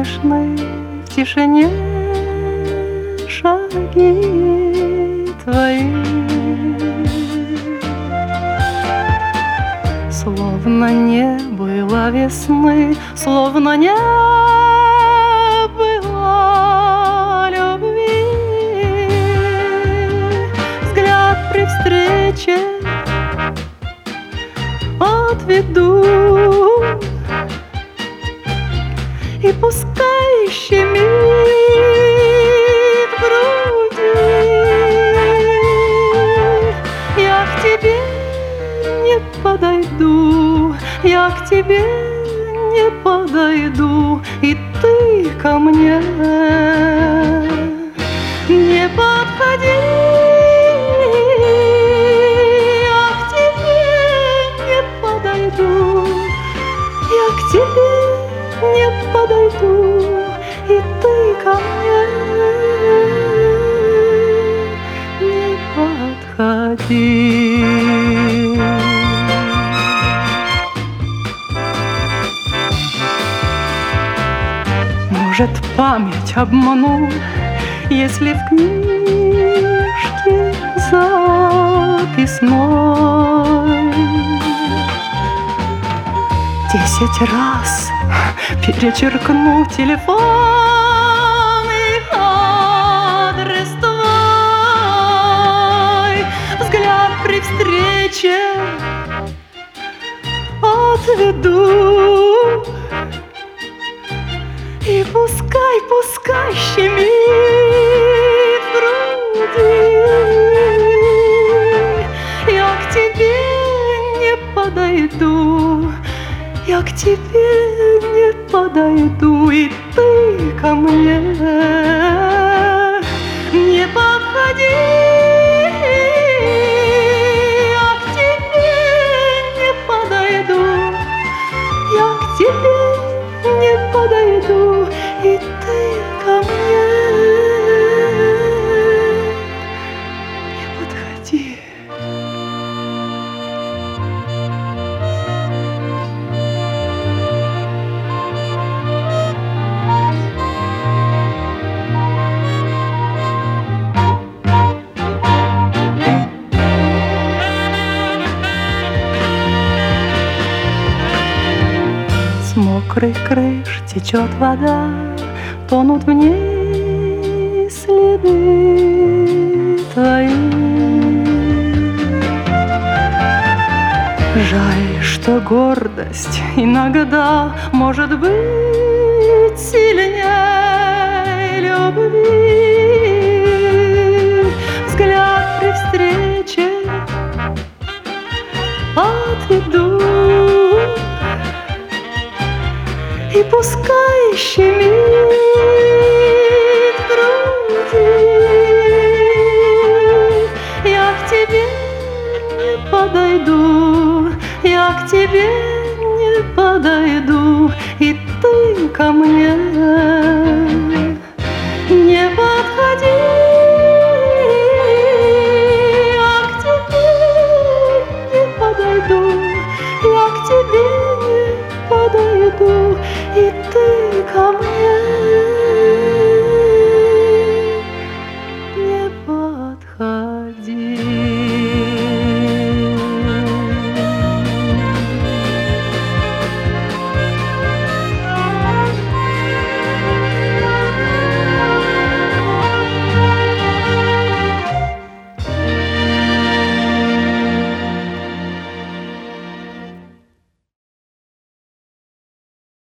слышны в тишине шаги твои. Словно не было весны, словно не было любви. Взгляд при встрече отведу, и пускай щемит в груди. Я к тебе не подойду, я к тебе не подойду, и ты ко мне не подходи. Я к тебе не подойду, я к тебе не подойду, и ты ко мне не подходи. Может, память обману, если в книжке записной 10 раз перечеркну телефон и адрес твой. Взгляд при встрече отведу, и пускай, пускай щемит в груди. Я к тебе не подойду, я к тебе не подойду, и ты ко мне не подходи. Я к тебе не подойду, я к тебе не подойду, и ты ко мне не подходи. С мокрых крыш течет вода, тонут в ней следы твои. Жаль, что гордость иногда может быть сильнее любви. Взгляд при встрече отведу, и пускай щемит в груди. Я к тебе не подойду, я к тебе не подойду, и ты ко мне не подходи. Я к тебе не подойду, я к тебе не подойду, и ты ко мне